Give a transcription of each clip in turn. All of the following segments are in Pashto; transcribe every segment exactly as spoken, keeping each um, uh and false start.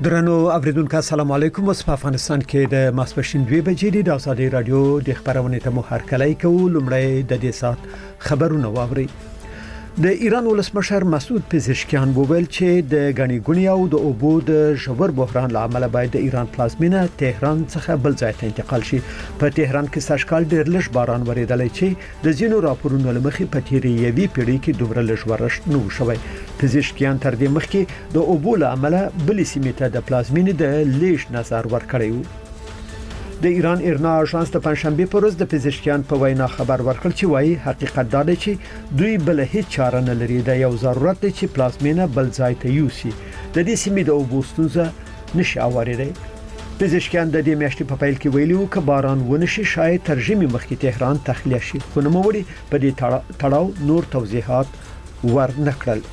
درنو اوریدونکو السلام علیکم. اوس په افغانستان کې د ماسپښین دوه بجې د ازادي رادیو د خبرونې ته مو هرکلی کوو. لومړی د دې سات خبرونه واوري. د ایران ولسمشر مسعود پزشکیان وویل چې د غنی ګونی او د اوبو د ژور بحران لامل باید د ایران پلازمینه تهران څخه بل ځای ته انتقال شي. په تهران کې سږکال ډېر لږ باران وریدلی چې د ځینو راپورونو لمخې په تیرې یوې پیړۍ کې دومره لږ ورښت نه و شوی. پزشکیان تر دې مخکې د اوبو لامل بل سیمې ته د پلازمینې د لیش نظر ورکړی و. د ایران ایرنا اژانس د پنځشنبه پر ورځ د پزشکیان په وینا خبر ورکړ چې وايي حقیقت دا دی چې دوی بل هیڅ چاره نه لري. د یو ضرورت دی چې پلازمینه بل ځای ته یوسي. د دې سیمې د اوبو ستونزه نشي اوریدي. پزشکیان د دې میاشتې په پیل کې ویلي و چې باران ونشي شاید ترجمه مخکې تهران تخلیه شي. خو نوموړي په دې تړاو نور توضیحات ورنکړل.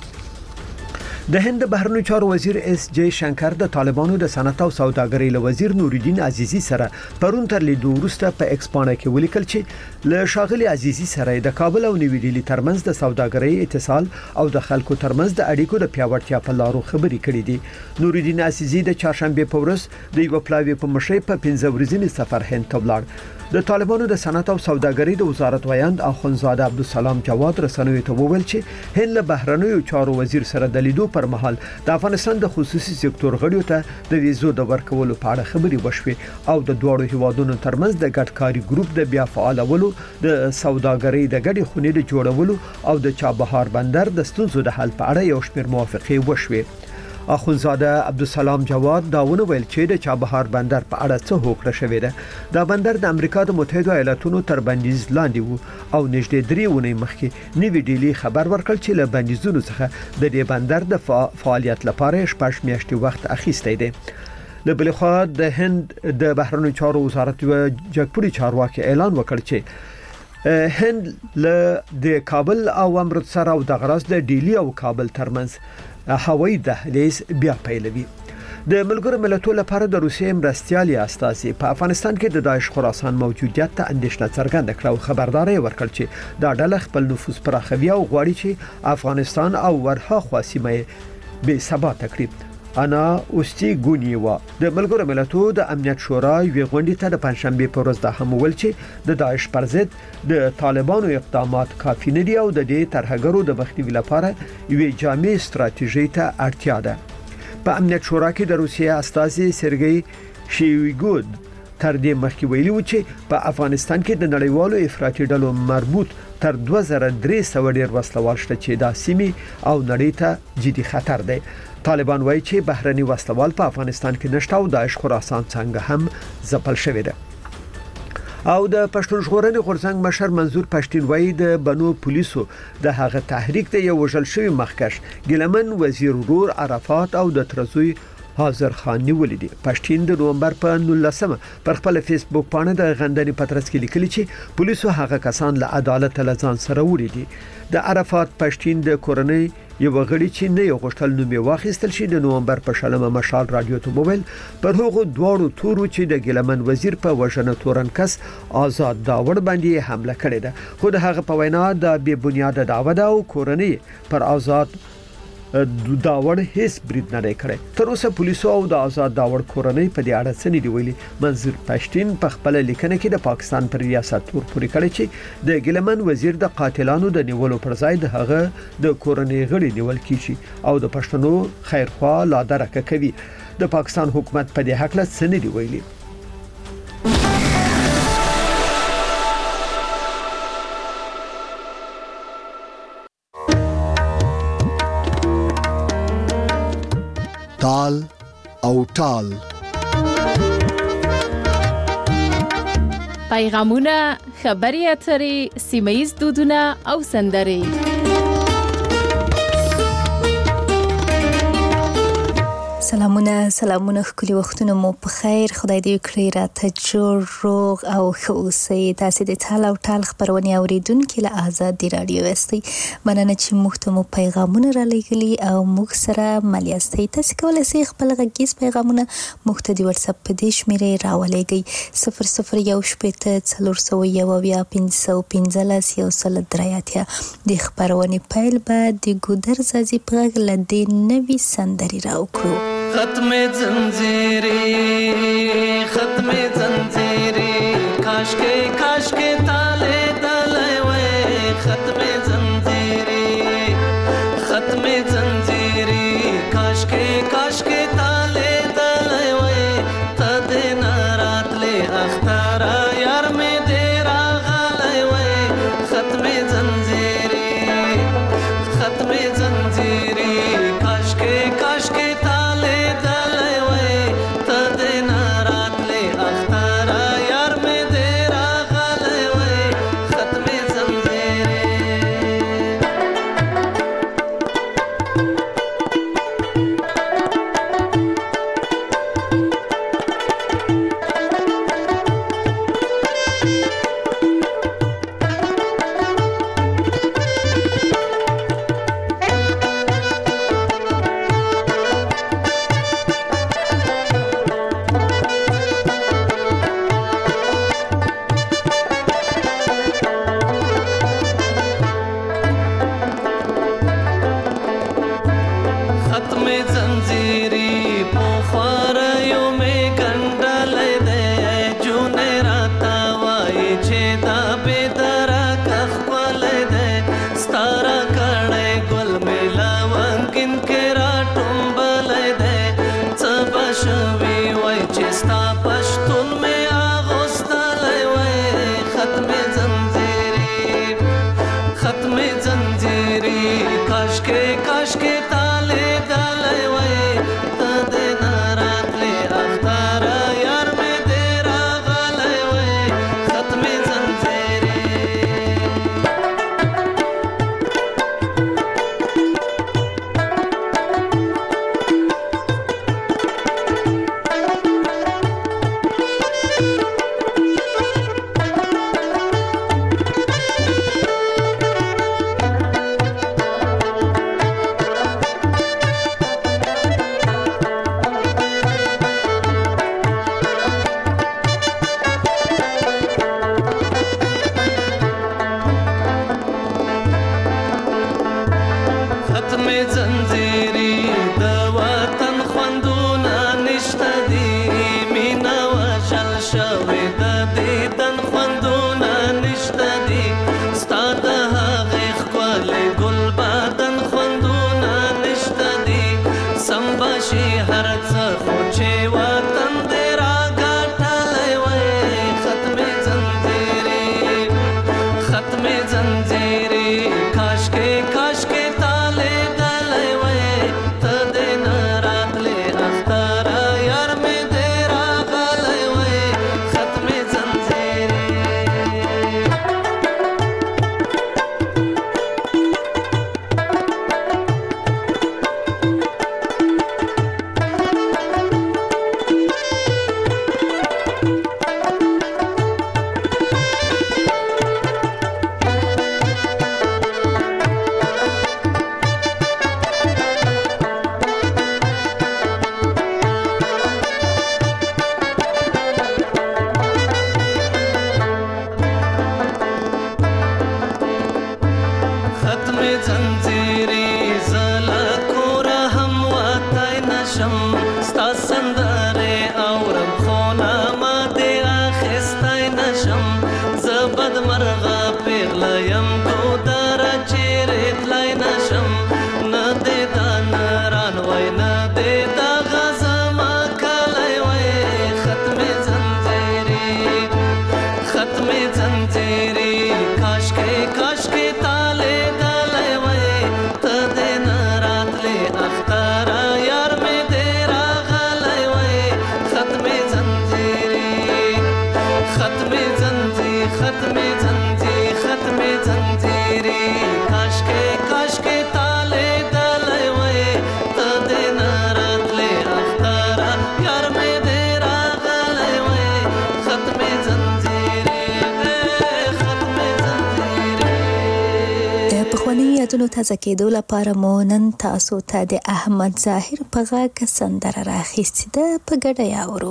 د هند بهرنیو چارو وزیر اس جے شنکر د طالبانو د صنعت او سوداګرۍ له وزیر نورالدین عزیزی سره پرون تر لیدو وروسته په ایکسپانه کې ولیکل چې له شاغلي عزیزی سره د کابل او نوی ډیلی ترمنځ د سوداګرۍ اتصال او د خلکو ترمنځ د اړیکو د پیاوړتیا په لارو خبرې کړې دي. نورالدین عزیزی د چهارشنبه په ورځ د یو پلاوی په مشرۍ په پنځه ورځنی سفر هند ته ولاړ. د طالبانو د صنعت او سوداګرۍ د وزارت ویاند اخوندزاده عبدالسلام جواد رسنوي ته وویل چې هند له بهرنیو چارو وزیر سره د لیدو پر مهال د افغانستان د خصوصي سکتور غړیو ته د ویزو د ورکولو په اړه خبرې وشوې او د دوړو هیوادونو ترمنځ د ګډ کاري ګروپ د بیا فعالولو د سوداګرۍ د ګډې خونې د جوړولو او د چابهار بندر د ستونزو د حل په اړه یو شمېر موافقې وشوې. اخوندزاده عبدالسلام جواد داونه ویل چې د چابهار بندر په اړه څه هوکړه شوې ده. دا بندر د امریکا د متحده ایالاتونو تر بندیز لاندې وو او نږدې درې ونې مخکې نوی ډیلی خبر ورکړ چې له بندیزونو څخه د دې بندر د فعالیت لپاره شپږ میاشتې وخت اخیستی دی. د بل خوا د هند د بهرنیو چارو وزارت جګپوري چارواکي اعلان وکړ چې هند له د کابل او امرتسر او د غراس د ډیلی او کابل ترمنځ هوایي دهلیز بیا پیلوي. د ملګرو ملتونو لپاره د روسیې مرستیالي استازي په افغانستان کې د داعش خراسان موجودیت ته اندېښنه څرګنده کړه او خبرداري ورکړه چې دا ډله خپل نفوذ پراخوي او غواړي چې افغانستان او ورهاخوا سیمه به ثبات کړي. انا اوستیګونیوا د ملګرو ملتونو د امنیت شورا یوې غونډې ته د پنځشنبه په ورځ د هم ویل چې د داعش پر ضد د طالبانو اقدامات کافي نه دي او د دې ترهګرو د مخنیوي لپاره یوې جامع ستراتیژي ته اړتیا ده. په امنیت شورا کې د روسیې استازي سرګئی شویګود تر دې مخکې ویلي و چې په افغانستان کې د نړیوالو افراطي ډلو مربوط تر دوه زره درې سوه ډیر وسلوال شته چې د سیمې او نړۍ ته جدي خطر دی. طالبان وایي چې بهرني وسلوال په افغانستان کې نشته او داعش خراسان څنګه هم ځپل شوی دی. او د پښتون ژغورنې غورځنګ مشر منظور پښتين وایي د بنو پولیسو د هغه تحریک ته یو وژل شوی مخکش ګلمن وزیر ورور عرفات او د ترزوی حاضر خان نیولې دي. پښتين د نومبر په نولسمه پر خپل فیسبوک باندې د غندنې پترس کې لیکلي چې پولیسو هغه کسان له عدالت له ځان سره وړي دي. د عرفات پښتين د کورنۍ یو غړي چې نه یو غشتل نوم واخیستل شي د نومبر په شلمه مشال رادیو ته موبایل پر هغه دواړو تورو چې د ګلمن وزیر په وژنه تورن کس آزاد داوړ باندې حمله کړې ده. خو د هغه په وینا د بې بنیاده دعوه ده او کورنۍ پر آزاد داوړ هیڅ برید نه کړي. تر اوسه پولیسو او د آزاد داوړ کورنۍ په دې اړه څه نه دی ویلي. منظور پښتين په خپل لیکنه کې د پاکستان پر ریاست تور پورې کړی چې د ګلمن وزیر د قاتلانو د نیولو پر ځای د هغه د کورنۍ غړي نیول کیږي او د پښتنو خیرخوا لا درکه کوي. د پاکستان حکومت په دې حق له څه نه دی ویلي. تال او ټال پیغامونه، خبري اترې، سیمه‌ییز دودونه او سندرې. سلامونه سلامونه خولي وختونه مو په خیر. خدای دې کړی راته جوړ روغ او ښه اوسئ. تاسو د ټال او ټال خبرونه اوریدونکو له آزادي رادیو استي مننه چې موږ ته مو پیغامونه را لېږلي او موږ سره ملياستئ. تاسو کولای شئ خپل غږیز پیغامونه موږ ته د واتس اپ په دې شمیرې راولېږئ صفر صفر یو شپږ څلور سوه یو اویا پنځه سوه پنځلس یو سل درې اتیا. د خبرونې پیل به د ګودر زازي په غږ له دې نوې سندرې راوکړو. ختم زنجیری ختم زنجیری کاش که کاش که تاله دلای وای ختم زنجیری ختم زنجیری کاش که کاش که تاله دلای وای تد نارات له اختارا یار می دیرا غلای وای ختم زنجیری ختم زنجیری کاش که کاش که یادونو تازه کېدو لپاره مو نن تاسو ته د احمد ظاهر په غږ سندره راخیستې ده، په ګډه یې اورو.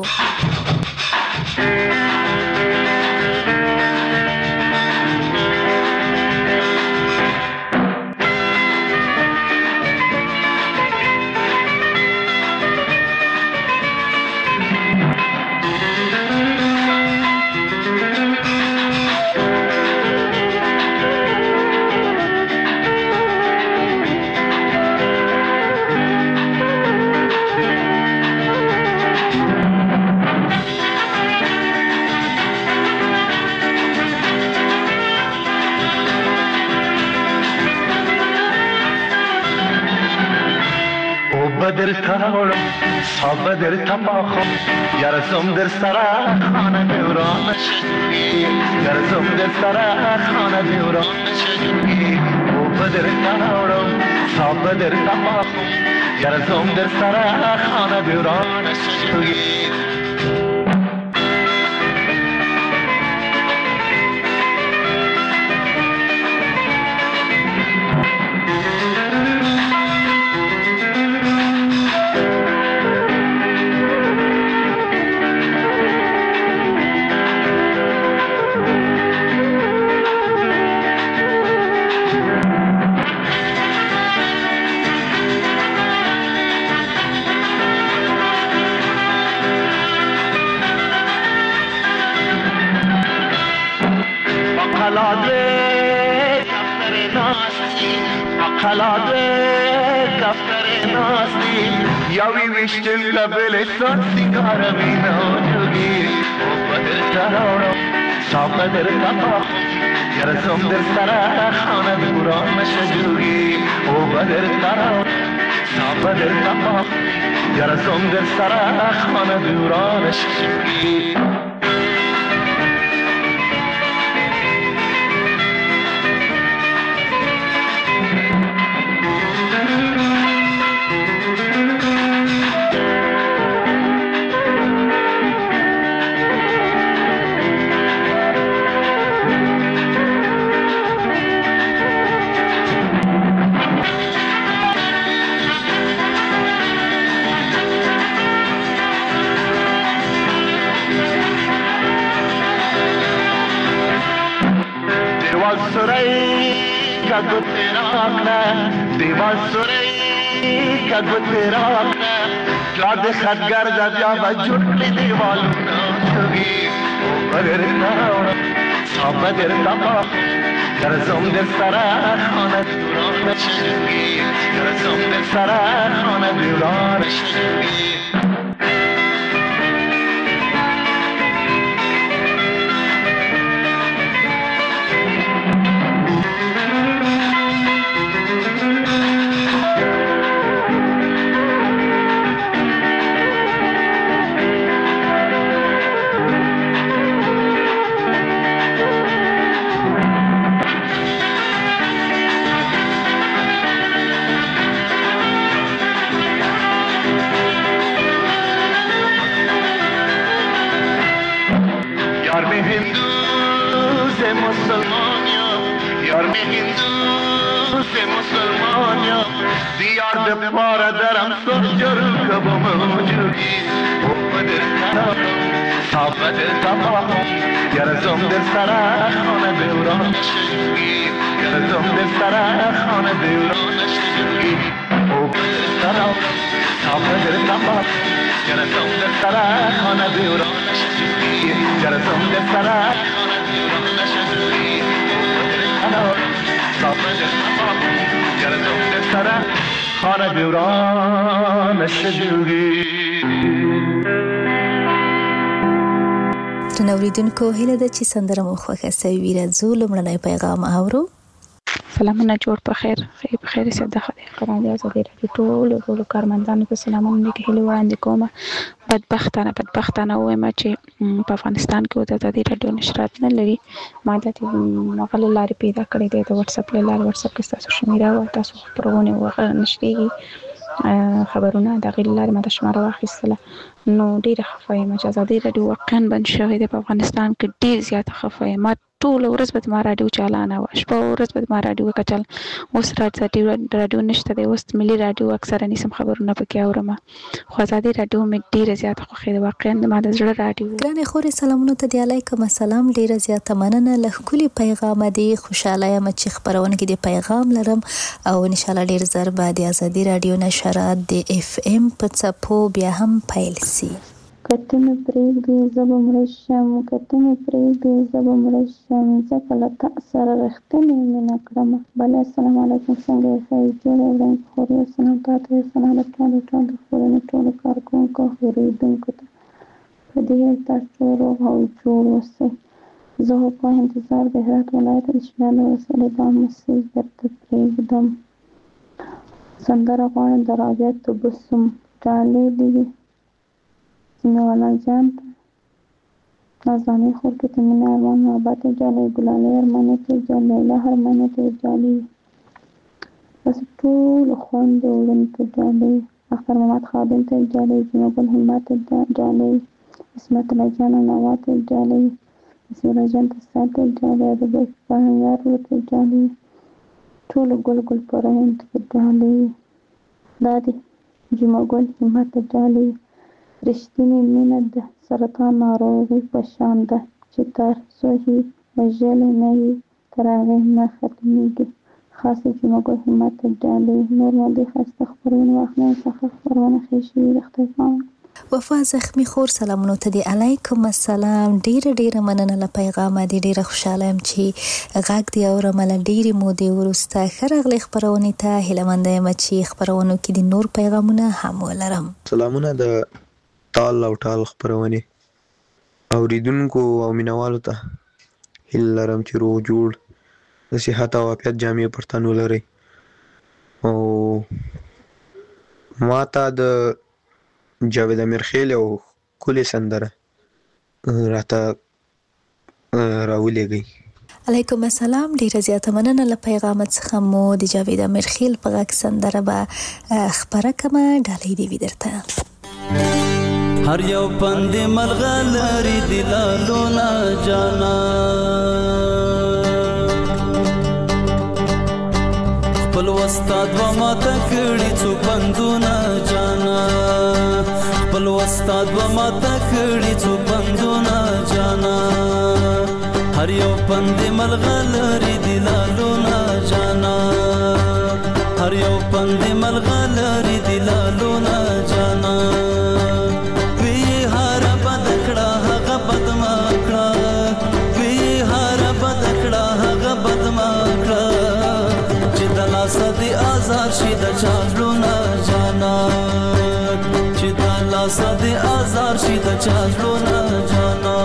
در تاورم صاب در تپاخم یارزم در سرا خانه دوران شدی یارزم در سرا خانه دوران شدی او در تاورم صاب در تپاخم یارزم در سرا خانه دوران شدی یاوی وشتن قبل سات سیگار مینا جوگی او بدر تراورم صاف در تپاخم یارزم در سرا خانه دوران شدی او بدر تراورم صاف در تپاخم یارزم در سرا خانه دوران شدی کدو تیرا کنه دیوال سوری کدو تیرا کنه جاد خدگر جا با جوڑی دیوال نوشوگی بدر تاورم صاف در تپاخم یارزم در سرا خانه دوران شدی یارزم در سرا خانه دوران شدی پارا درم سجر کبم موجودی او بدر تاورم صاف در تپاخم یارزم در سرا خانه دوران شدی یارزم در سرا خانه دوران شدی او بدر تاورم صاف در تپاخم یارزم در سرا خانه دوران شدی یارزم در سرا خانه دوران شدی او بدر تاورم صاف در تپاخم یارزم در سرا خانه دوران شدی تنوریدونکو هیله ده چې سندره مو خوښه سوي وي راځو لومړنی پیغام اورو. سلامونه جوړ په خیر خیر په خیر سره د خدای قرآن دی ازادي راډیو ټول ټول کارمندانو ته سلامونه لیکي هلي وړاندې کوم. بدبختانه بدبختانه وایم چې په افغانستان کې د ازادي راډیو نشرات نه لري. ما د مغل لارې پیدا کړې ده د واتس اپ لارې واتس اپ کې تاسو شمیره او تاسو پرونه وغه نشریږي خبرونه د غیر لارې ما د شماره واخیستله نو ډیره خفه یم چې ازادي راډیو واقعا بند شوی دی په افغانستان کې ډیر زیاته خفه یم. ما ټول ورځ به ما راډیو چالانه وه شپه ورځ به ما راډیو کچل اوس راډیو نشته دی اوس ملي راډیو اکثره نیسم خبرونه پکې اورم خو ازادي راډیو مې ډیره زیاته خوښېده واقعا ما د زړه راډیو. ګرانې خورې سلامونه ته دی علیکم السلام ډیره زیاته مننه له ښکلي پیغامه دی خوشحاله یم چې خپرونکې د پیغام لرم او انشاءالله ډیر زر به د ازادي راډیو نشرات د اف ام په څپو بیا هم پیل سي. کته مې پرېږدي زه به مړه شم کته مې پرېږدي زه به مړه شم ځکه له تا سره رښتینې مینه کړمه. بله السلام علیکم څنګه یې ښه یې جوړ وړاندې خورې سلام تا ته سلام د ټولو ټولو د خپرونې ټولو کارکوونکو اورېدونکو ته په دې هیله تاسو روغ او جوړ اوسئ. زه خو په انتظار د هرات ولایت د شلالو ولسوالۍ دا مسیج درته پرېږدم. سندره غواړم د رابعه تبسم ډالۍ دې وي سیمه والا جان ته نازاني خور کې ته مینه ارمان محبت ډالۍ ګلالۍ ارمانیت ډالۍ لیلا ارمانیت ډالۍ بس ټول خویندو وروڼو ته ډالۍ اختر محمد خادم ته ډالۍ جمعه ګل همت ته ډالۍ اسمت الله جان نوا ته ډالۍ بسم الله جان ته ساته ډالۍ د بهیار ورته ډالۍ ټول ګل ګل پرهین ته ډالۍ دا دی جمعه ګل همت ته ډالۍ رښتینې مینه د سرطان ناروغي په شان ده چې تر څو یې وژلې نه وي تر هغې نه ختمېږي خاصه جمعه ګل همت ته ډالۍ نور مو دې ښایسته خپرونې واخلئ څخه خپرونه ښې شوي د خدای پامان وفا زخمی خور سلامونو ته دی علیکم السلام ډیره ډیره مننه له پیغام دی ډیره خوشاله یم چې غږ دی اورم له ډیره مودې وروسته ښه راغلی خپرونې ته هیله منده یم چې خپرونو کې د نور پیغامونه هم ولرم سلامونه د ټال او ټال خپرونې اوریدونکو او مینوالو ته هیله لرم چې روغ جوړ د صحت او عافیت جامې پر تن ولرئ او ما ته د جاوید امیرخیل یو ښکلې سندره راته راولېږئ. علیکم السلام ډیره زیاته مننه له پیغام څخه مو د جاوید امیرخیل په غږ سندره به خپره کړمه ډالۍ دې وي درته. هر یو پند ملغلری دلالونه جانا خپل استاد و ماته کړي څو پندونه جانا خپل استاد و ماته کړي څو پندونه جانا هر یو پند ملغلری دلالونه جانا هر یو پند ملغلری دلالونه جانا صدی آزار شي د چازلونه جانا چې د الله صدی آزار شي د چازلونه جانا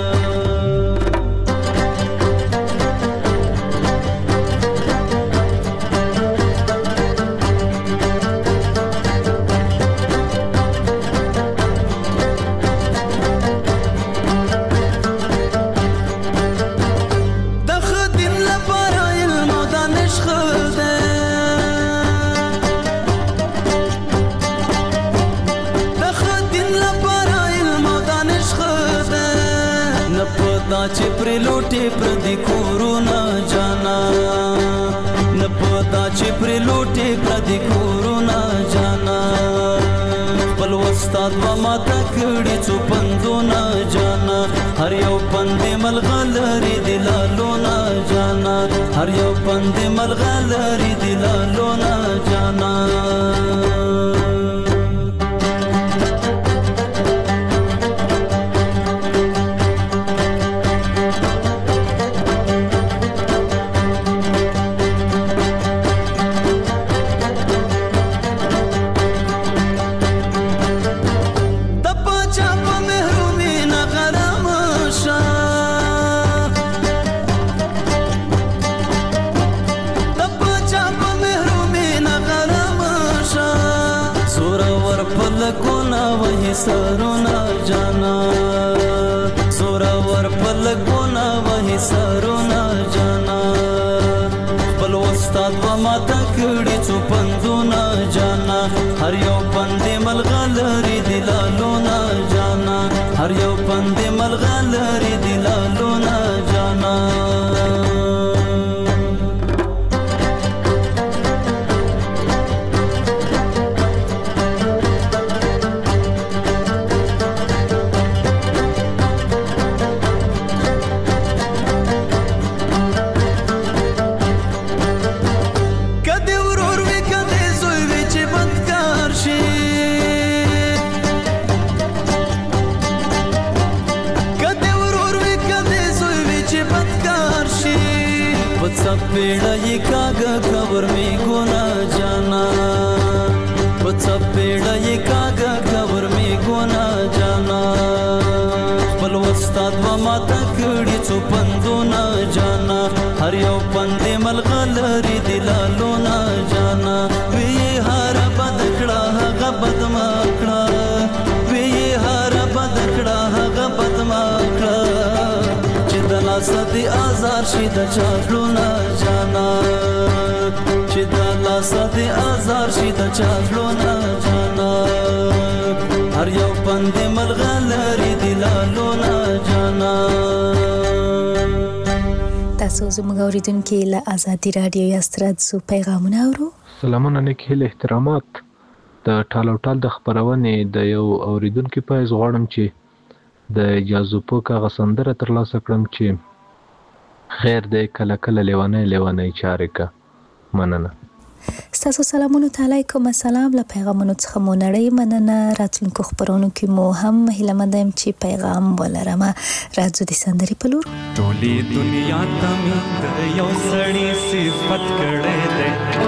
چې پر لوټي پر دي کورونا جانا نه پتا چې پر لوټي پر دي کورونا جانا خپل استاد و ماته کړي څو پندونه جانا هر یو پند ملغلری دلالونه جانا هر یو پند ملغلری دلالونه جانا سرونا جانا سورا ور پلګونا وਹੀ سرونا جانا خپل استاد و ماته کړي څو پندونه جانا هر یو پند ملغلری دلالونه جانا هر یو پند ملغلری دلالونه جانا पेड़ा ये कागा खबर में गुना जाना वत्सा पेड़ा ये कागा खबर में गुना जाना पल वस्ताद व माता कड़ी څو پندونه جانا हर यौ पंदे मलगलरी दिलालो ना जाना वे لاسه دې آزار شي د چاپلو نه جانا چې د لاسه دې آزار شي د چاپلو نه جانا هر یو پند ملغلري دی لالو نه جانا. تاسو زموږ اوریدونکو له آزادي رادیو یاستراد سو پیغامونه اورو. سلامونه نیکه له احترامات د ټالو ټال د خبرونه د یو اوریدونکو په ځغړم چې د اجازه په کاغه سندره تر لاسه کړم چې خیر دې کله کله لیوانه لیوانه چارې کا مننه. تاسو سلامونه علیکم السلام له پیغامونو څخه مو نړۍ مننه. راتلونکو خبرونو کې مو هم هیله مندم چې پیغام ولرم. راځو د سندري په لور. ټولې دنیا ته مې د یو سړي صفت کړې ده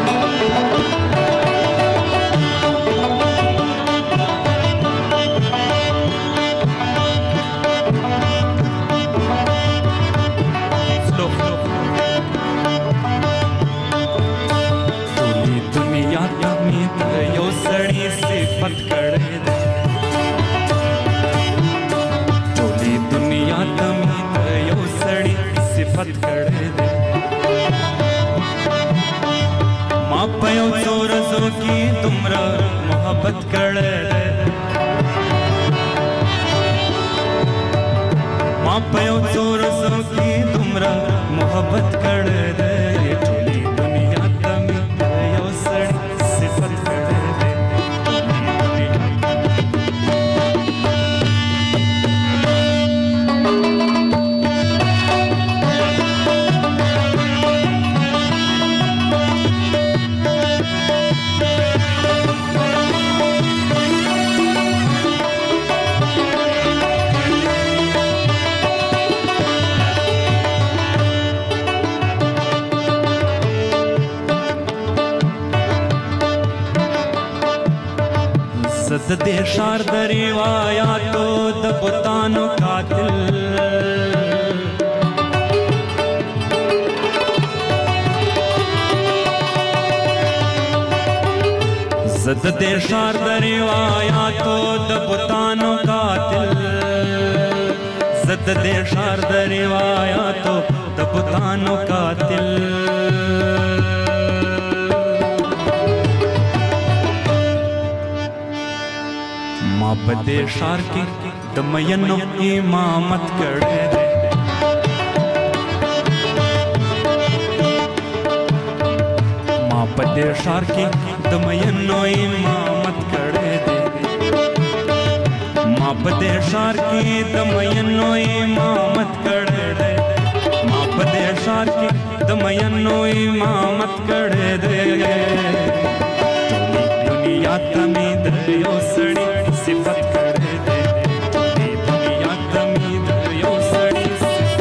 صفت کړې ده ټولې دنیا ته مې د یو سړي صفت کړې ده ما په یو څو ورځو کې دومره محبت کړې ده ما په یو څو ورځو کې دومره محبت کړې ده ټولې دنیا ته مې د یو سړي صفت کړې ده. د دې شار د روایاتو د بوتانو قاتل زد دې شار د روایاتو د بوتانو قاتل زد دې شار د روایاتو د بوتانو قاتل په دې ښار کې د مینو امامت کړی دی ما په دې ښار کې د مینو امامت کړی دی ما په دې ښار کې د مینو امامت کړی دی ما په دې ښار کې د مینو امامت کړی دی ټولې دنیا ته مې د یو سړي صفت کړې ده ټولې دنیا ته مې د یو سړي صفت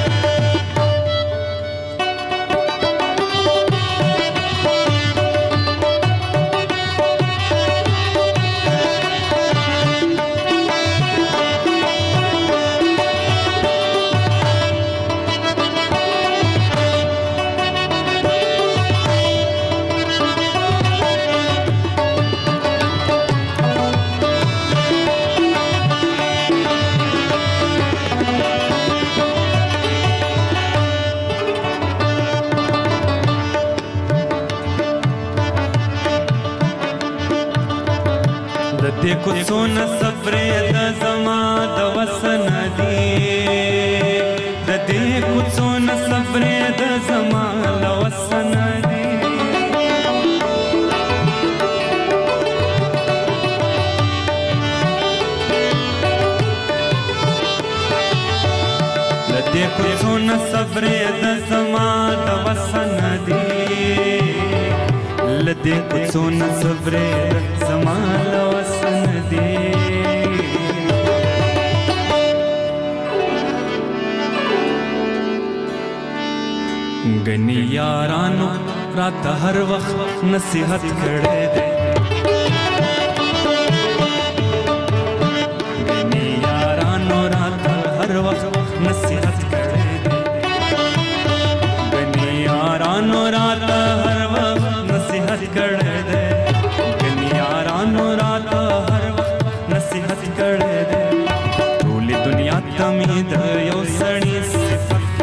دې کوڅو نه صبرې د زما د وسن دي د دې کوڅو نه صبرې د زما د وسن دي د دې کوڅو نه صبرې د زما د وسن دي ل دې کوڅو نه صبرې زما د وسن دي غني یارانو رات هر وخت نصیحت کړې ده غني یارانو رات هر وخت نصیحت کړې ده غني یارانو رات هر وخت نصیحت کړې ده غني یارانو رات هر وخت نصیحت کړې ده ټول دنیا ته مې د یو سړي صفت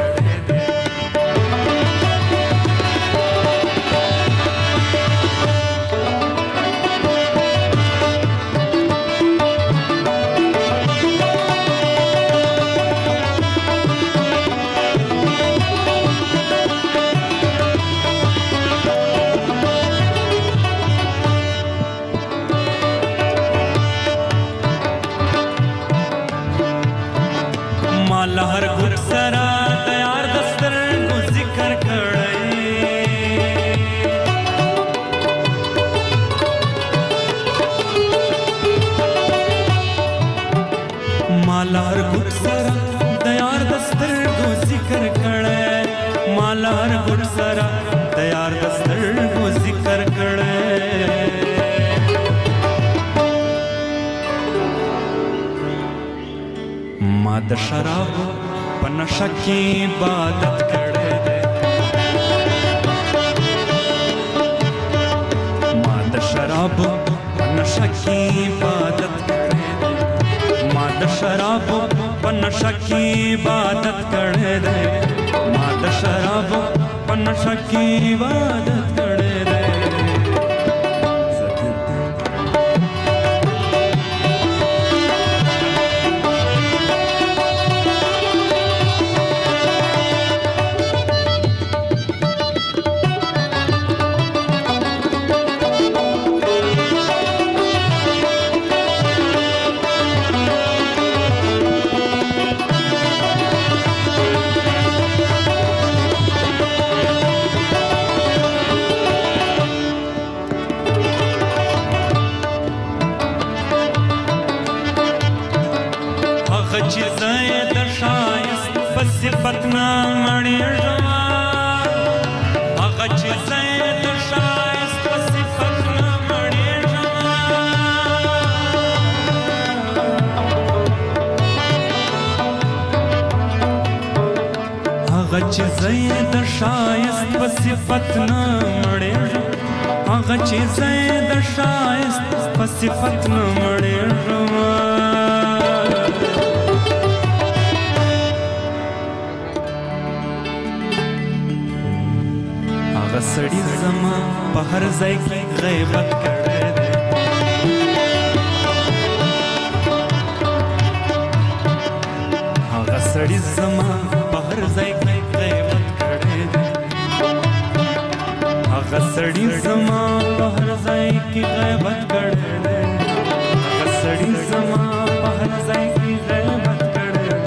هوټ سره د یار د سترګو ذکر کړی ما د شرابو په نشه کې عبادت کړی دی ما د شرابو په نشه کې عبادت کړی دی ما د شرابو په نشه کې عبادت کړی دی ما د شرابو په نشه کې عبادت کړی دی چې زید شایست په صفت نه مړېږم هغه چې زید شایست په صفت نه مړېږم هغه سړي زما په هر ځای کې غیبت کړی دی هغه سړي زما په هر ځای کې هغه سړی زما په هر ځای کې غیبت کړی دی هغه سړی زما په هر ځای کې غیبت کړی دی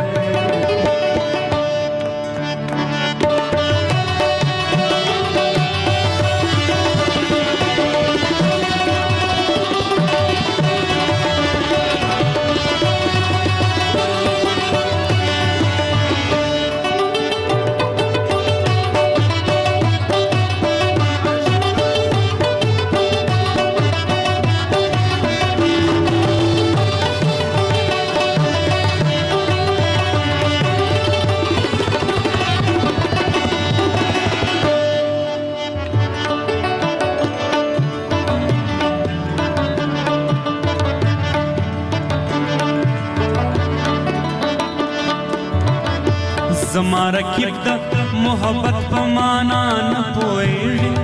زما رکیب د محبت په معنا نه پوهېږي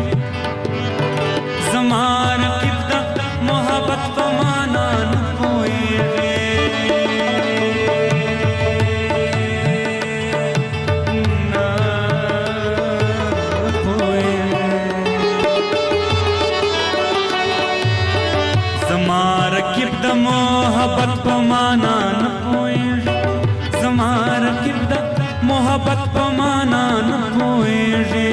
زما رکیب د محبت په معنا نه پوهېږي نه پوهېږي زما رکیب د محبت په معنا نه پوهېږي زما رکیب د محبت په معنا نه پوهېږي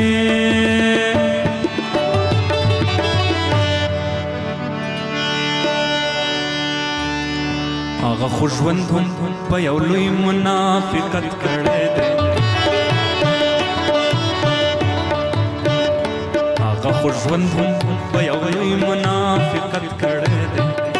هغه خو ژوند هم په یو لوی منافقت کړی دی هغه خو ژوند هم په یو لوی منافقت کړی دی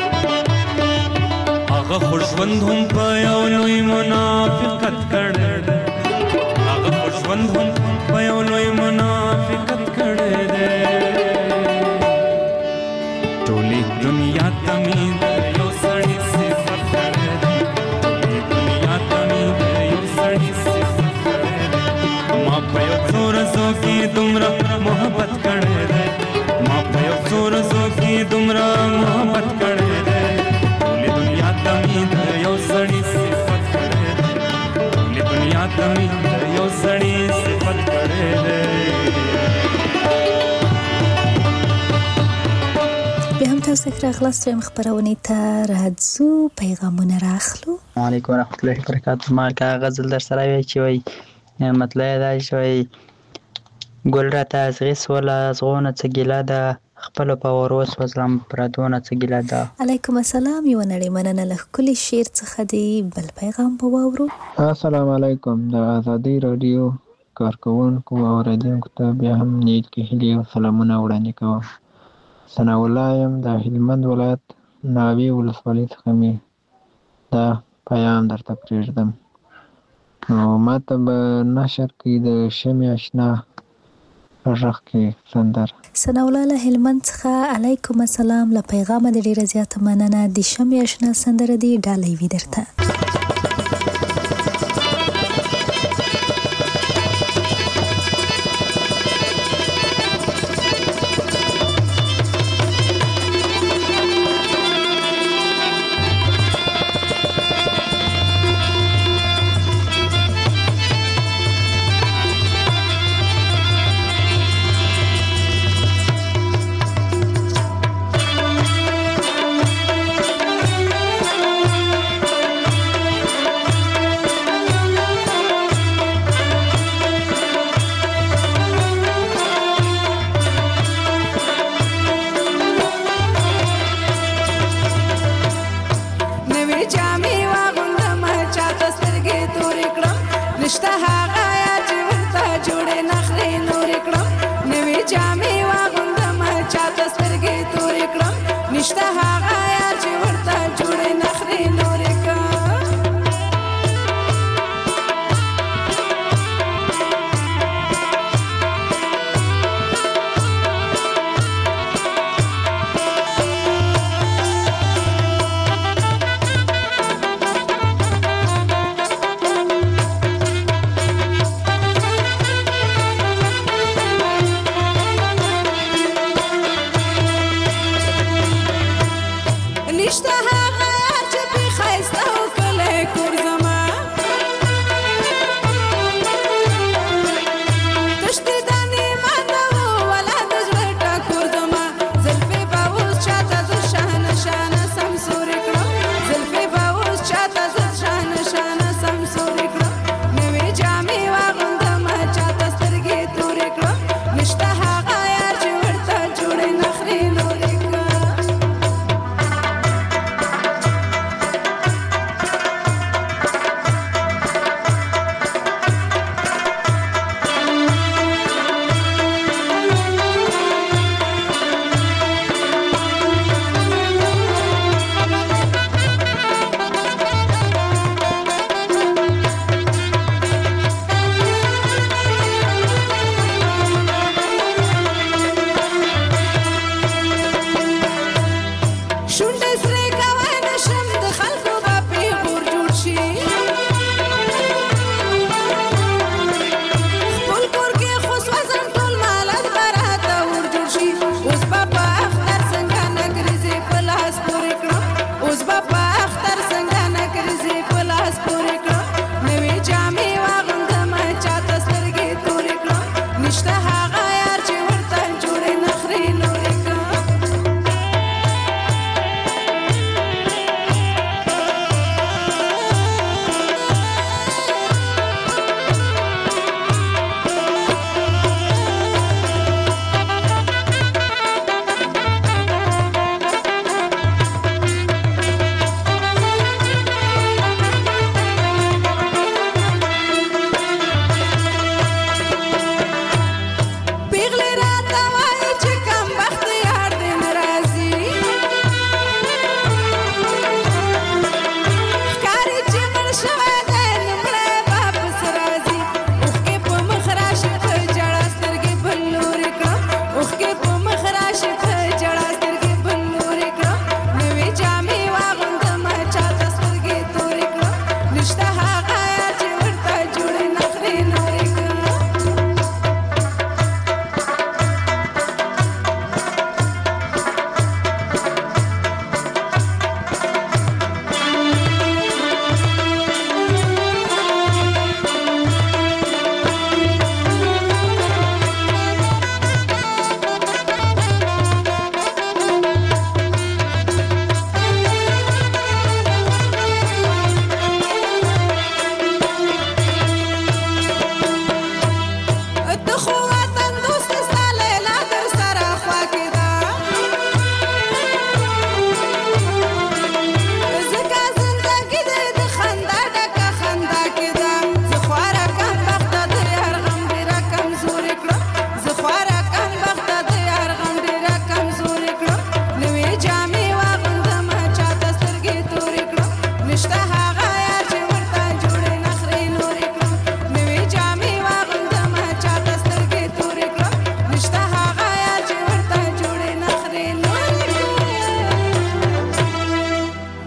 هغه خو ژوند هم په یو لوی منافقت کړی دی ژوند هم په یو لوی منافقت کړی دی ټولې دنیا ته مې د یو سړي صفت کړی دی ټولې دنیا ته مې د یو سړي صفت کړی دی ما په یو څو ورځو کې دومره محبت کړی دی ما په یو څو ورځو کې دومره محبت کړی دی ټولې دنیا ته مې د یو سړي صفت کړی دی ټولې دنیا ته مې د یو سړي صفت کړی دی بیا هم تاسو ته راغلاست چې خبرونه ته راځو پیغامونه راخلو علیکم ورحمت الله وبرکاته ما کا غزل در سره وی چې وی مطلب دا چې وی ګل را تاسغي سولا زغونه څګیلا ده خپل په وروس وسلام پردونه څګیلا ده علیکم السلام یو نړۍ مننه له کلی شیر څخه دی بل پیغام په وورو السلام علیکم د ازادي رادیو کارکوونکو او اوریدونکو ته بیا هم نیکې هیلې او سلامونه وړاندې کوم. ثناء الله یم د هلمند ولایت ناوې ولسوالۍ څخه مې دا پیام درته پرېږدم. نو ما ته به نشر کړي د شمې اشنا په غږ کې سندره. ثناء الله له هلمند څخه علیکم السلام. له پیغامه د ډېره زیاته مننه. د شمې اشنا سندره دې ډالۍ وي درته.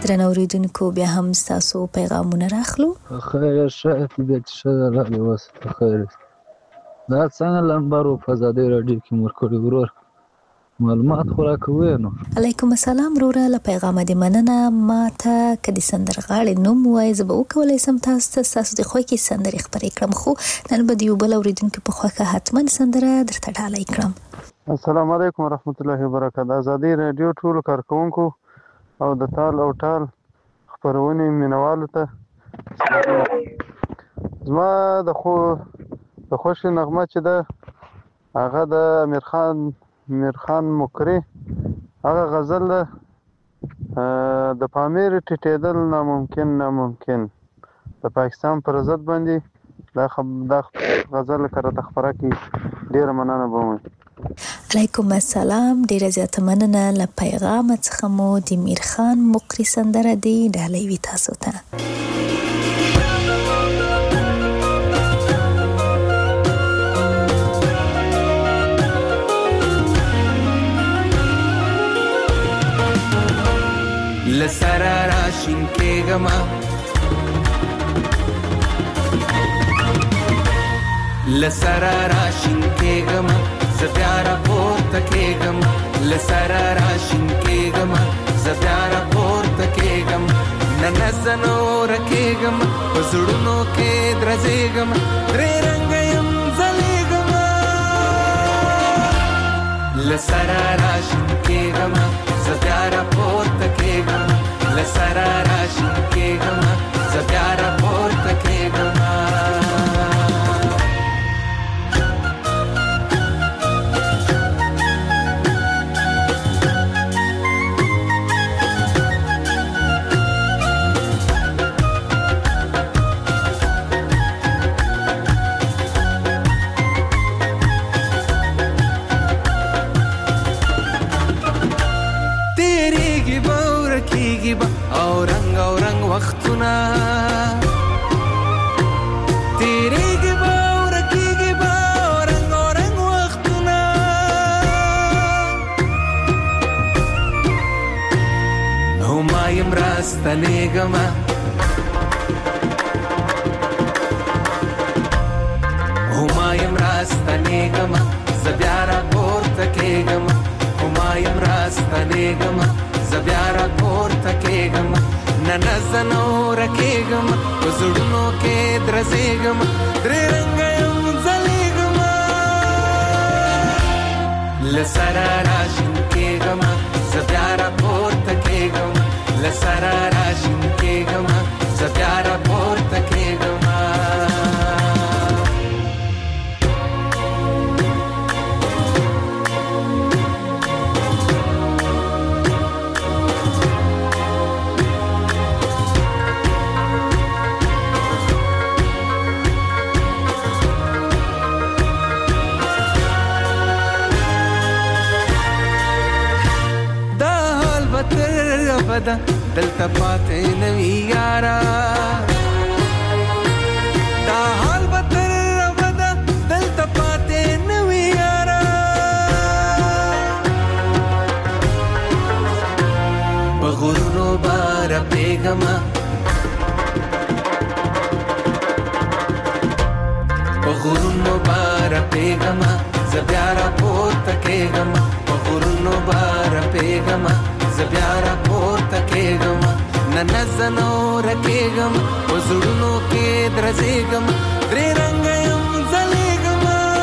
درنو اوریدونکو بیا هم تاسو پیغامونه راخلو. خیر شاید بیت شد را لوس خیر دا څنګه لمبرو په زاده راډیو کې مرکړی ورور معلومات خورا کوي نو. علیکم السلام وروره، له پیغام دې مننه. ما ته کدي سندرغاړي نوم وای زه به وکولای سم تاسو ته تاسو د خو کې سندرې خبرې کړم، خو نن به یو بل اوریدونکو په خوخه حتما سندره درته ډالۍ کړم. السلام علیکم ورحمت الله وبرکاته. آزادي رادیو ټول کارکونکو او د تال او ټال خبرونه مینوالو ته زما د خو د خوش نغمه چې ده هغه د امیر خان امیر خان مکری هغه غزل ده د پامیر ټیټېدل ناممکن ناممکن د پاکستان پر ضد باندې دا خب دا غزل کړه خبره کی ډیر مننه بوم. علیکم السلام، ډیر زیاته مننه. له پیغام څخه مو د امیر خان مکری سندره دی ډالۍ وی تاسو ته. لسرا راشین کېږم لسرا راشین کېږم زه بیا راپورته کېږم لسرا راشین کېږم زه بیا راپورته کېږم نه زه نوره کېږم په زړونو کې درځېږم درې رنګه یم ځلېږم لسرا راشین کېږم زه بیا راپورته کېږم لسرا راشین کېږم زه بیا راپورته کېږم. او رنگ او رنگ وختونه تیریږي به او رکیږي به او رنگ او رنگ وختونه او ما یم راستنېږم او ما یم راستنېږم زه بیا راپورته کېږم او ما یم راستنېږم زه بیا راپورته کېږم نه نه زه نوره کېږم په زړونو کې درځېږم درې رنګه یم ځلېږم له سره راشین کېږم زه بیا راپورته کېږم له سره راشین کېږم زه بیا راپورته کېږم. بدا دلته پاتې نوي یارا دا حال به تر بدا دلته پاتې نوي یارا بغورونو بار پیغما بغورونو بار پیغما زه بیا راپورته کېږم بغورونو بار پیغما زه بیا راپورته کېږم نه نه زه نوره کېږم په زړونو کې درځېږم درې رنګه یم ځلېږم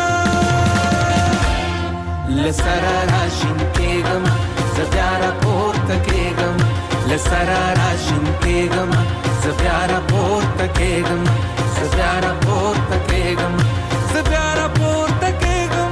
له سره راشین کېږم زه بیا راپورته کېږم له سره راشین کېږم زه بیا راپورته کېږم زه بیا راپورته کېږم زه بیا راپورته کېږم.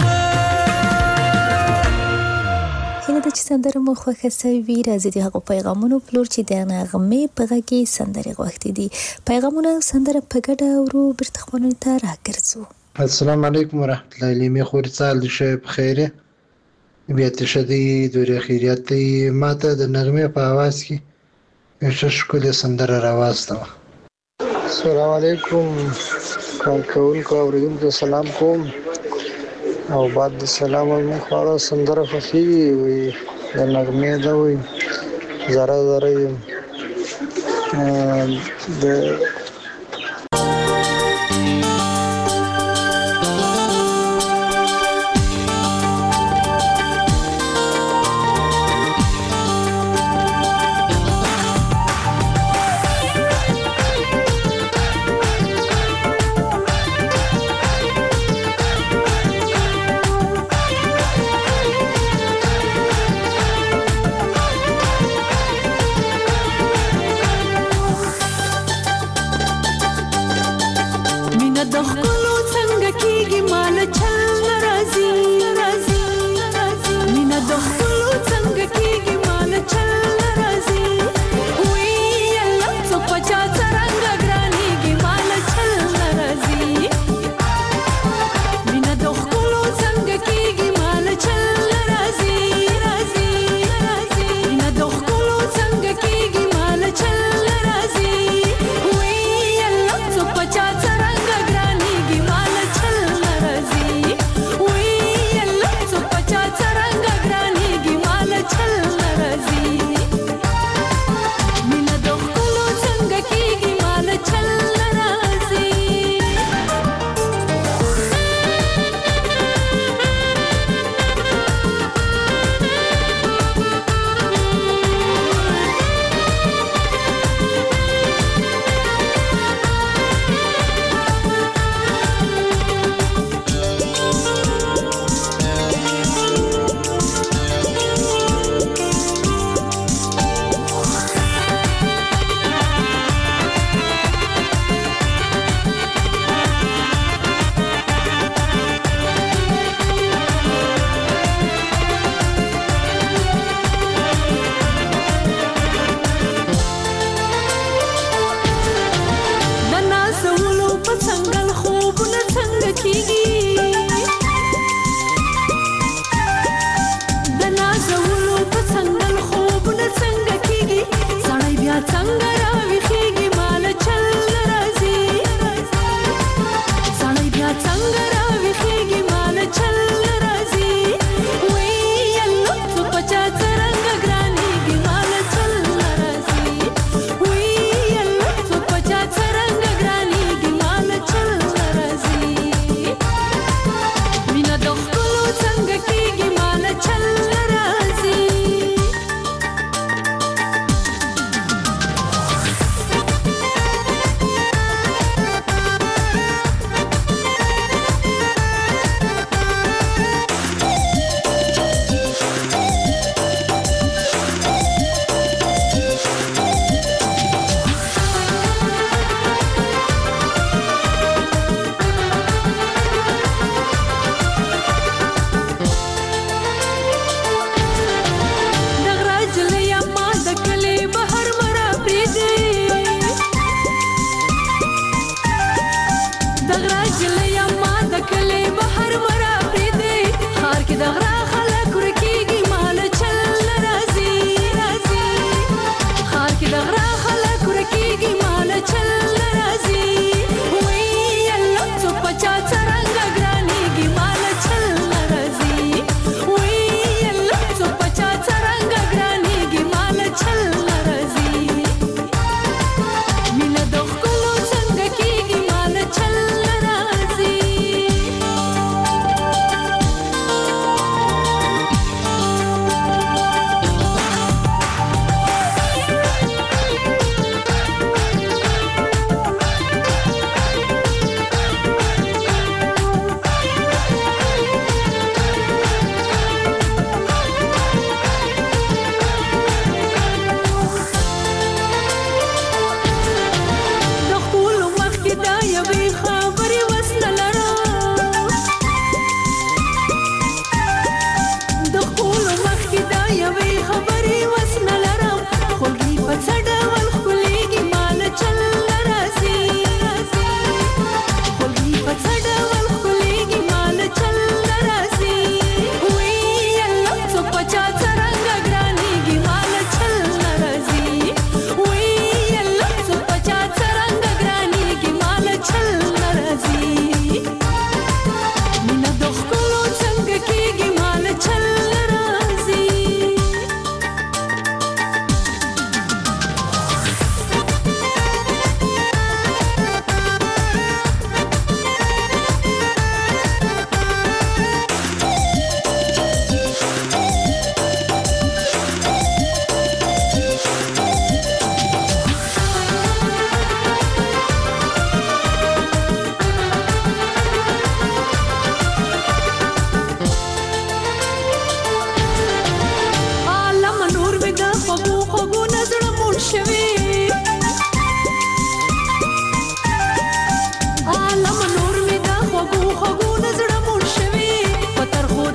هیله ده چې سندره مو خوښه سوي. راځي د هغو پیغامونو په لور چې د نغمې په غږ کې سندرې غوښتې دي. پیغامونه سندره په ګډه ورو بیرته خپلونو ته راګرځو. السلام علیکم ورحمت الله لیمې خوري سال د شی په خیره بیا ته شدي دوی خیریت دی. ماته د نغمې په आवाज کې یو ښکلی سندره راواسته. السلام علیکم کارکونکو اوریدونکو سلام کوم او بعد د سلام موږ خواړه سندره خوښي وي د نغمې دا وي زره زره د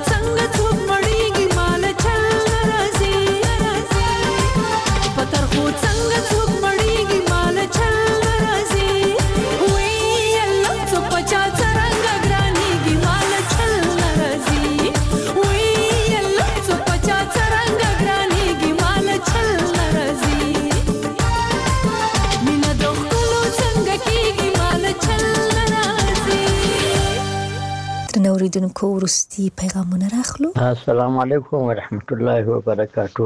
څنګه څوک مړیږي مال چل راځي پتر خو څنګه څوک مړیږي مال چل راځي وی الله څو پچا څنګه ګرانیږي مال چل راځي وی الله څو پچا څنګه ګرانیږي مال چل راځي مینا د خپلو څنګه کیږي مال چل راځي. نوریدونکو ورستی پیغامونه راخلو. السلام علیکم ورحمت الله وبرکاتو.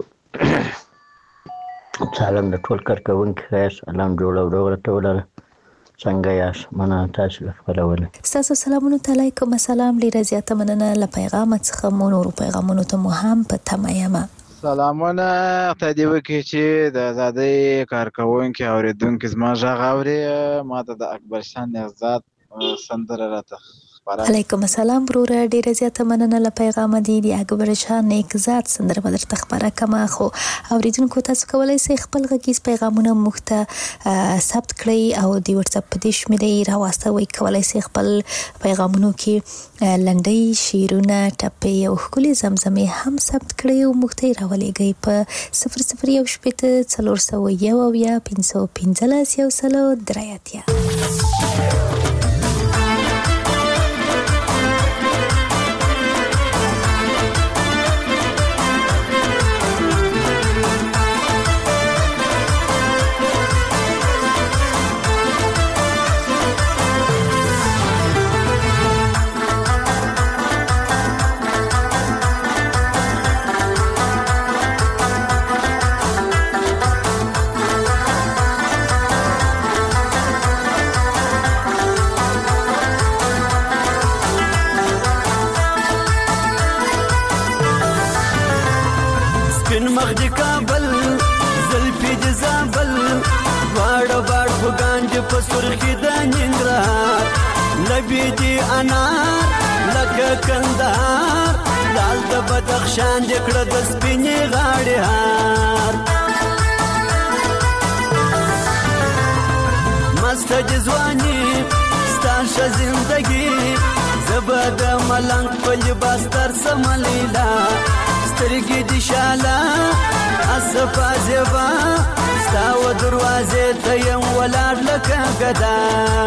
سلام د ټول کارکونکو خیر سلام جوړ او ډوره ټوله څنګه یاست مننه تاسو خبرونه تاسو سلامونه علیکم السلام ډیره زیاته مننه ل پیغام څخه مو نور پیغامونه ته مو هم په تمایمه سلامونه تدې وکي چې د آزادۍ کارکونکو اوریدونکو زما ژغ اوري ماته د اکبر شان نهزاد سندره راته علیکم السلام برور ډیره زیاته مننه ل پیغام دی دی اکبر شان نیکزاد سندره بدر تخبره کما خو اوریدونکو تاسو کولای شئ خپل غږیز پیغامونه مخته ثبت کړئ او دی واتس اپ د شمیرې راوستوي کولای شئ خپل پیغامونو کې لنډي شیرونه ټپې او خولي زمزمه هم ثبت کړئ او مخته راولېږئ په صفر صفر یو شپږ څلور سوه یو اویا پنځه پنځلس یو سل درې اتیا. سرخی د ننګرهار لبی دی انار لکه کندهار لال د بدخشان د کړه د سپینې غاړې هار مست جزوانی ستاشه زندگی زبد ملنګ په لباس تر سملیلا سترګې د شاله اسفا زبا ستاو دروازه ته یم ولار لکه غدا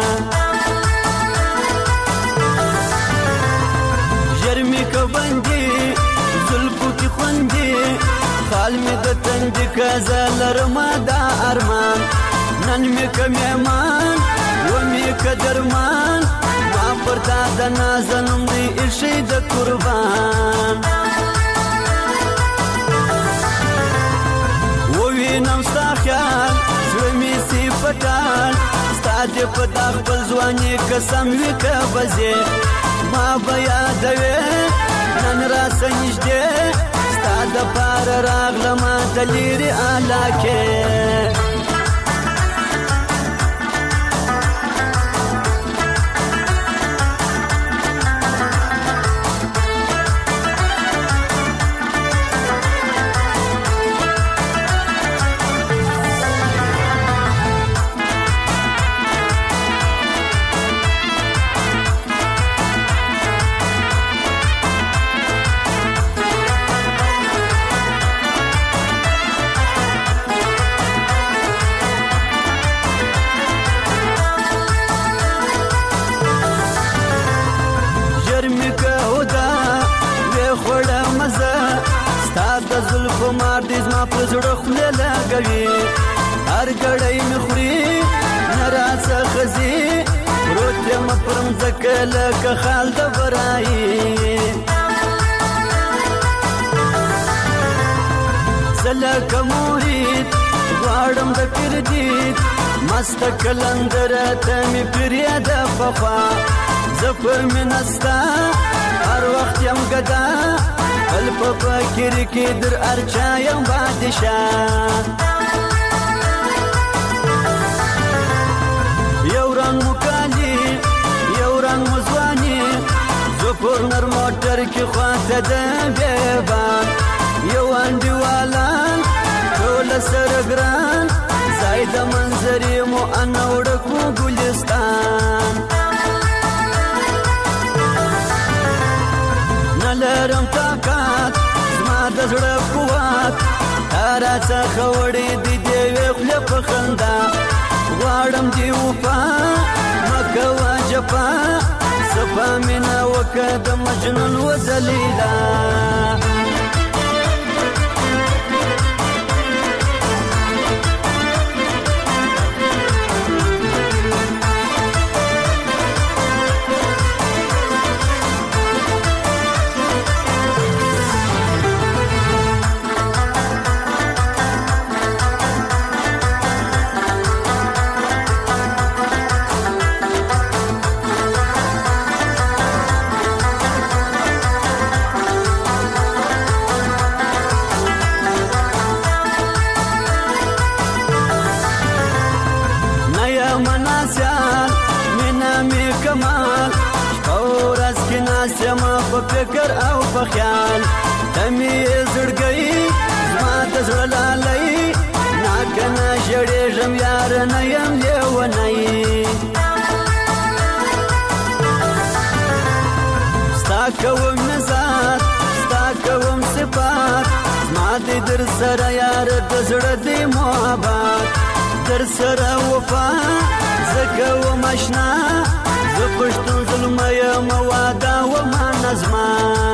جرمی کو بندي زلفو کی خوندي خال می د تند کزل رما دا ارمان نن می کمیمان و می کدرمان ما پرتا د نازنم دی ارشي د قربان نم ستا خیال زړه مې سي پټان ستا دې په دا خپل ځواني قسم وي که بځې ما به یادوې نن راسه نږدې ستا دپاره راغلمه د لرې علاقې زلفو مار دې زما په زړه خولې لګوي هر ګړی مې خوري نه راڅخه ځي پروت یم پر مځکه لکه خال د برایي زه لکه مرید غواړم د کردید مست کلندره ته مې پرېږده پخوا زه په مینه ستا هر وخت یم ګدا بل په فکر کې در ارچا یم بادشاه یو رنګ مکالی یو رنګ مزوانی زه پر نر موټر کې خواته د بیبان یو انډیوالان ټول سره ګران ځای د منظرې مو انوړکو ګلستان نلرم صداقت زما د زړه قوت تا راڅخه وړې دي د یوې خولې په خندا غواړم دې وفا مه کوه جفا صفا مینه وکړه د مجنون و ذلیلا په فکر او په خیال ته مې زړګی زما د زړه لالی ناکنه ژړېږم یاره نه یم لیونی ستا کوم مزاج ستا کوم صفات زما دې در سره یاره د زړه دې محبت در سره وفا زه کوم اشنا زه پښتون ظلمه یم واده ومه نظمه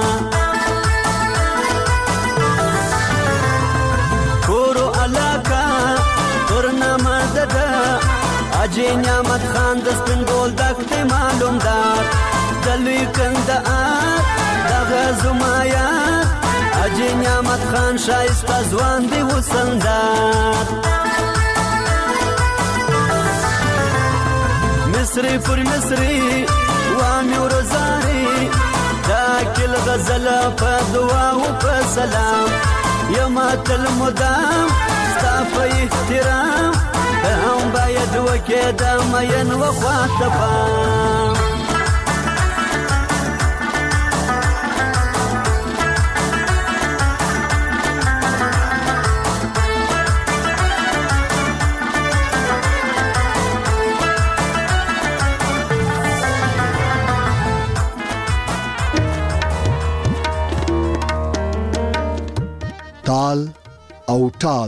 کورو علاقه ترنامه ده ده حاجي نعمت خان د سپین بولدک دی معلوم دار د لوی کندهار دغه زما یار حاجي نعمت خان ښایسته ځوان دی وسندار مصری پر مصری وامی و رزاری دا کل غزل پا دعا و پا سلام یما تل مدام ستا پا احترام هم باید وکی دا مین و خواطبام تال او ټال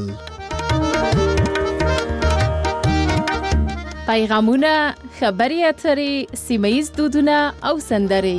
پیغامونه خبري اترې سیمه ییز دودونه او سندرې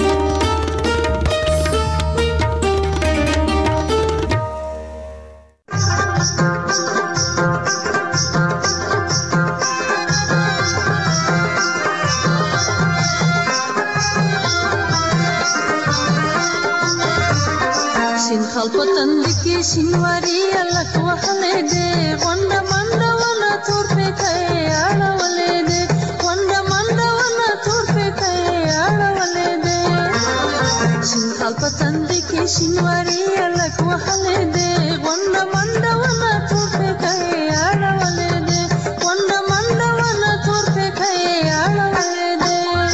پتند کی شینواری الک وحله دے ونډه منډه ونه تور په کای اړولې دے ونډه منډه ونه تور په کای اړولې دے شین خال پتند کی شینواری الک وحله دے ونډه منډه ونه تور په کای اړولې دے ونډه منډه ونه تور په کای اړولې دے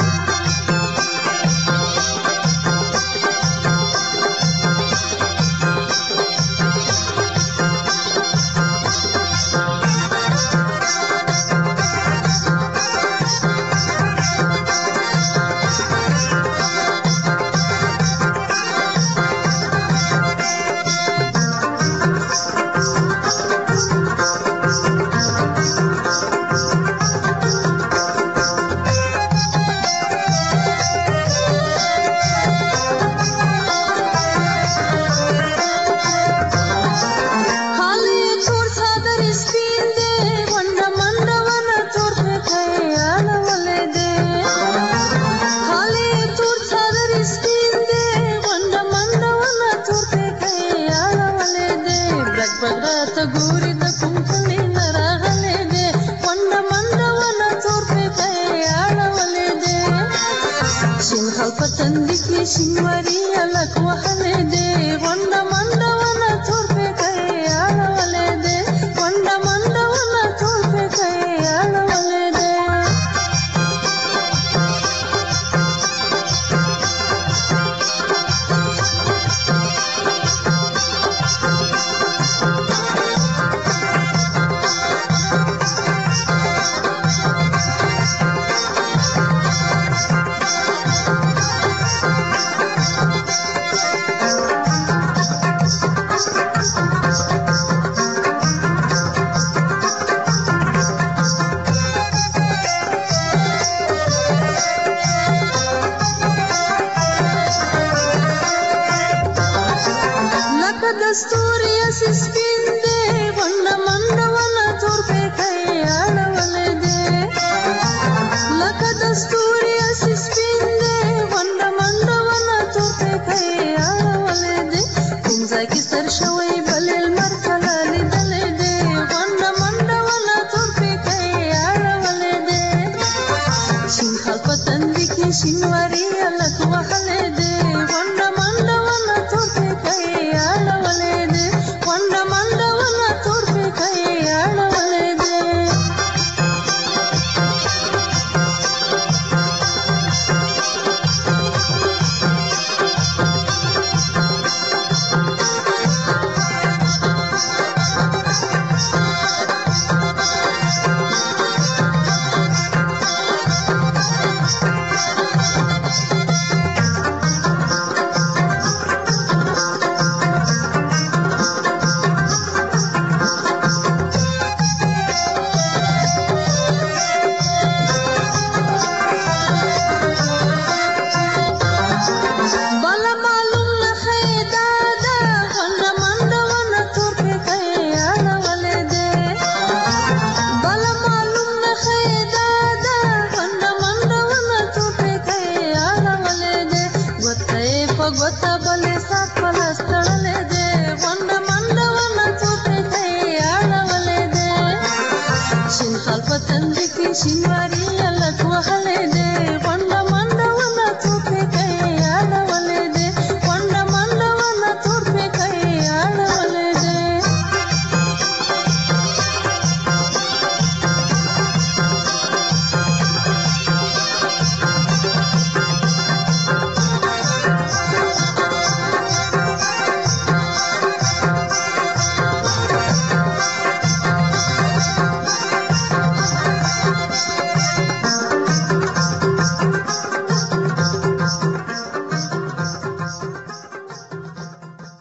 شینواری الک وحله دے ونډه منډه ونه تور په کای اړولې دے ونډه منډه ونه تور په کای اړولې دے ستوري اسې سپین دی غونډه منډه ونه تور پیکی اړولی دی لکه د ستوري اسې سپین دی غونډه منډه ونه تور پیکی اړولی دی کوم ځای کې سر شوی بلې لمر کله لیدلی دی غونډه منډه ونه تور پیکی اړولی دی شین خال په تندي کې شینواري هلک وهلی دی غونډه منډه ونه تور پیکی اړولی دی غونډه منډه ونه تور پیکی اړولی دی بله معلوم نه ښیي دا ده غونډه منډه ونه تور پیکی اړولی دی بله معلوم نه ښیي دا ده غونډه منډه ونه تور پیکی اړولی دی ګوته یې په ګوته بلې سات په لاس